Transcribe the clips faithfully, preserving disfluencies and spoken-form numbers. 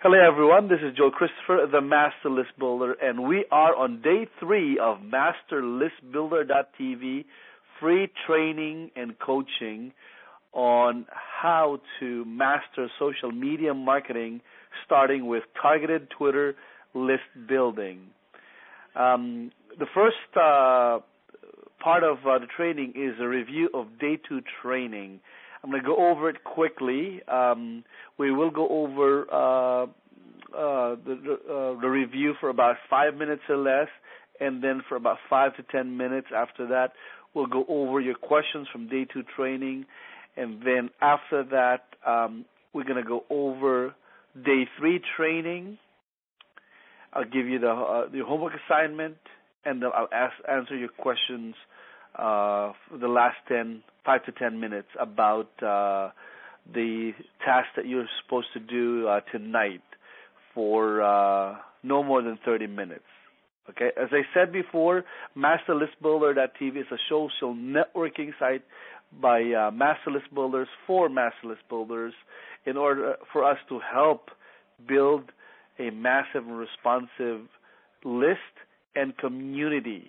Hello, everyone. This is Joe Christopher, the Master List Builder, and we are on day three of Master List Builder dot T V free training and coaching on how to master social media marketing, starting with targeted Twitter list building. Um, the first uh, part of uh, the training is a review of day two training. I'm going to go over it quickly. Um, we will go over uh, uh, the, uh, the review for about five minutes or less, and then for about five to ten minutes after that, we'll go over your questions from day two training, and then after that, um, we're going to go over day three training. I'll give you the uh, the homework assignment, and then I'll ask, answer your questions uh, for the last ten, five to ten minutes about uh, the task that you're supposed to do uh, tonight for uh, no more than thirty minutes. Okay, as I said before, Master List Builder dot T V is a social networking site by uh, Master List Builders for Master List Builders in order for us to help build a massive and responsive list and community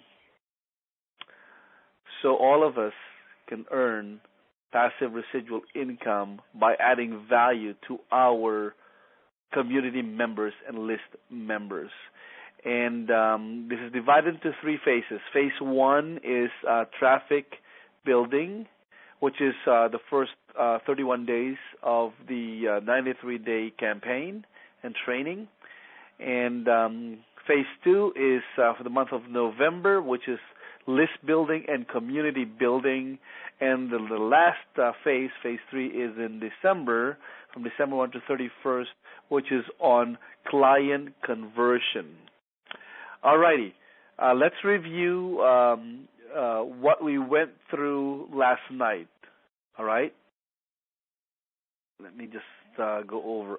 so all of us can earn passive residual income by adding value to our community members and list members. And um, this is divided into three phases. Phase one is uh, traffic building, which is uh, the first uh, thirty-one days of the uh, ninety-three day campaign and training. And um, phase two is uh, for the month of November, which is list building and community building. And the, the last uh, phase, phase three, is in December, from December first to thirty-first, which is on client conversion. All righty. Uh, let's review um, uh, what we went through last night. All right? Let me just uh, go over.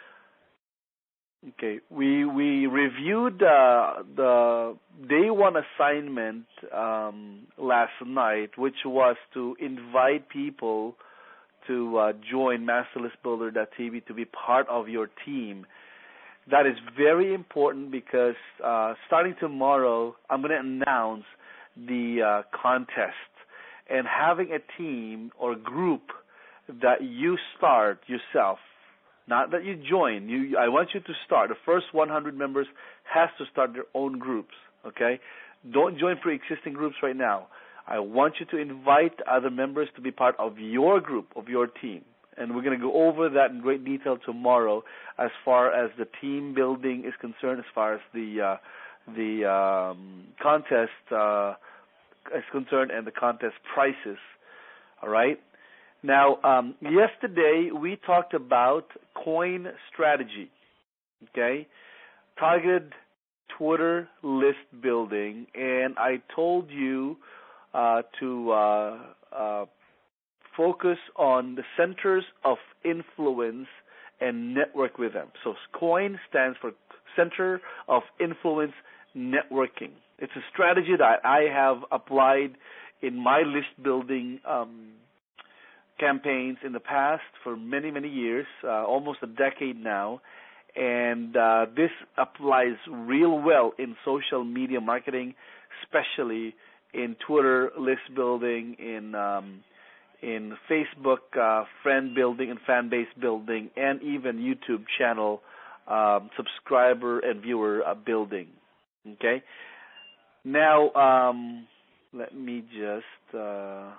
Okay, we we reviewed uh, the day one assignment um, last night, which was to invite people to uh, join Master List Builder dot T V to be part of your team. That is very important because uh, starting tomorrow, I'm going to announce the uh, contest, and having a team or group that you start yourself. Not that you join. You, I want you to start. The first one hundred members has to start their own groups, okay? Don't join pre-existing groups right now. I want you to invite other members to be part of your group, of your team. And we're going to go over that in great detail tomorrow as far as the team building is concerned, as far as the uh, the um, contest uh, is concerned, and the contest prices, all right? Now, um, yesterday we talked about coin strategy, okay, targeted Twitter list building, and I told you uh, to uh, uh, focus on the centers of influence and network with them. So COIN stands for Center of Influence Networking. It's a strategy that I have applied in my list building um campaigns in the past for many, many years, uh, almost a decade now, and uh, this applies real well in social media marketing, especially in Twitter list building, in um, in Facebook uh, friend building and fan base building, and even YouTube channel um, subscriber and viewer uh, building. Okay. Now, um, let me just. Uh,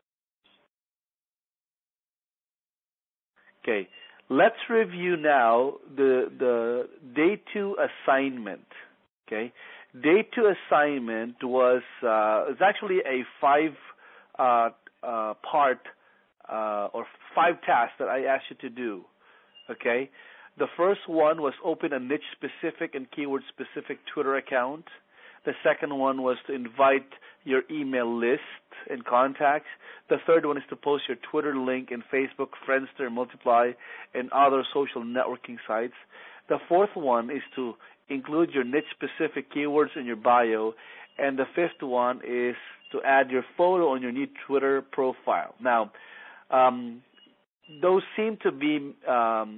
Okay, let's review now the the day two assignment. Okay, day two assignment was uh, it's actually a five uh, uh, part uh, or five tasks that I asked you to do. Okay, the first one was open a niche specific and keyword specific Twitter account. The second one was to invite your email list and contacts. The third one is to post your Twitter link in Facebook, Friendster, Multiply, and other social networking sites. The fourth one is to include your niche-specific keywords in your bio. And the fifth one is to add your photo on your new Twitter profile. Now, um, those seem to be um,